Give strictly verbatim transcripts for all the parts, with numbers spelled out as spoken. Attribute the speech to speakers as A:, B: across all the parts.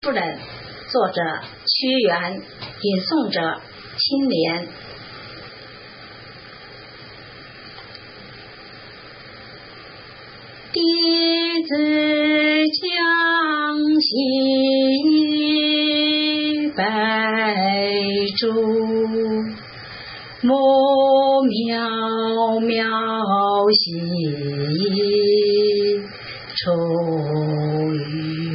A: 夫人，作者屈原，吟诵者青莲。弟子将息百株，木渺渺兮出于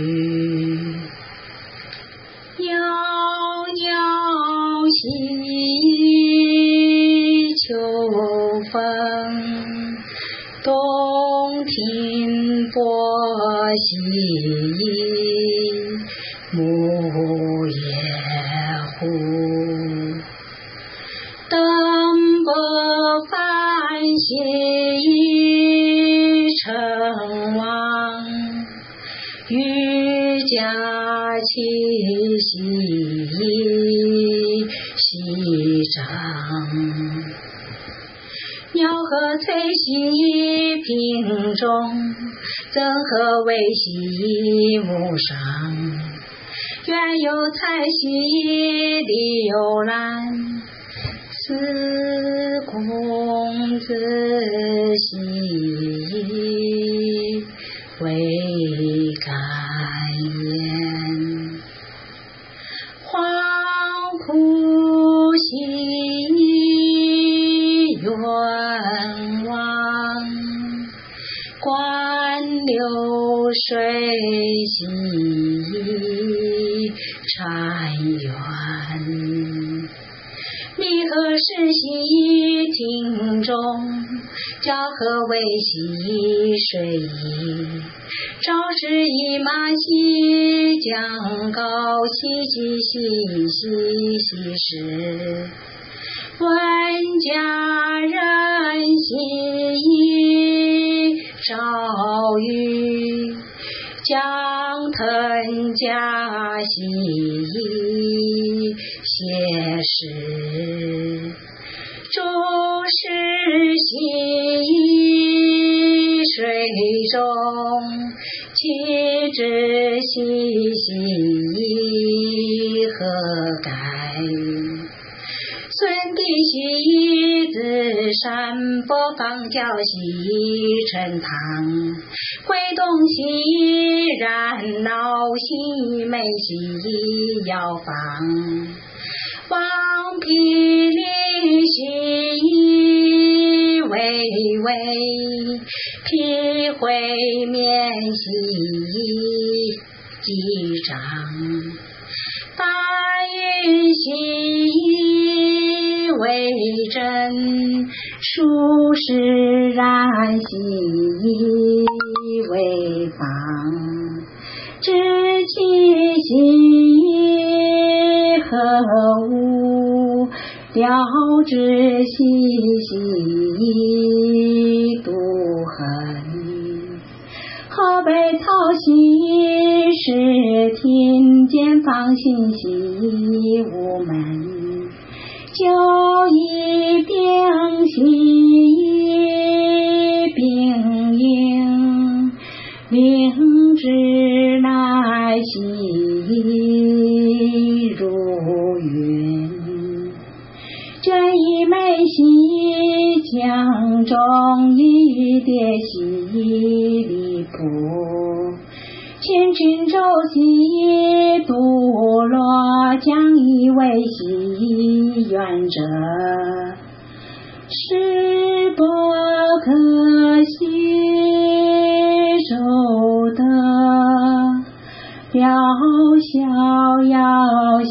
A: 袅袅兮秋风，东庭波兮木叶乎，登伯繁兮成王，欲驾其兮兮长，鸟和翠兮平中，曾和为兮木上，原有采兮李有兰，思公子兮未敢言，黄浦兮远望，观流水兮潺湲，离合是兮庭中，交河为兮水矣，朝时以马兮将高兮兮兮兮兮时，闻佳人兮朝雨，江腾家兮谢时，诸事兮水中，其之兮兮何盖？孙弟兮子山，播放教兮陈堂，挥动兮然闹兮美兮摇坊，望毗邻兮巍巍，披会面兮击掌，白云兮为真，数十然兮为方，知其兮何物，了知兮兮度恨，河北草兮是庭间放心兮无门，就一并兮并应，令之乃兮如云，卷一眉兮江中一叠兮离谱，千群舟兮渡罗，将以为兮远者，是不可携手的，渺逍遥兮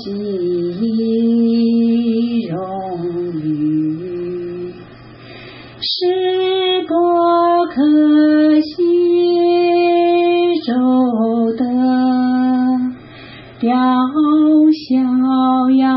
A: 荣誉，是不可携手的，渺逍遥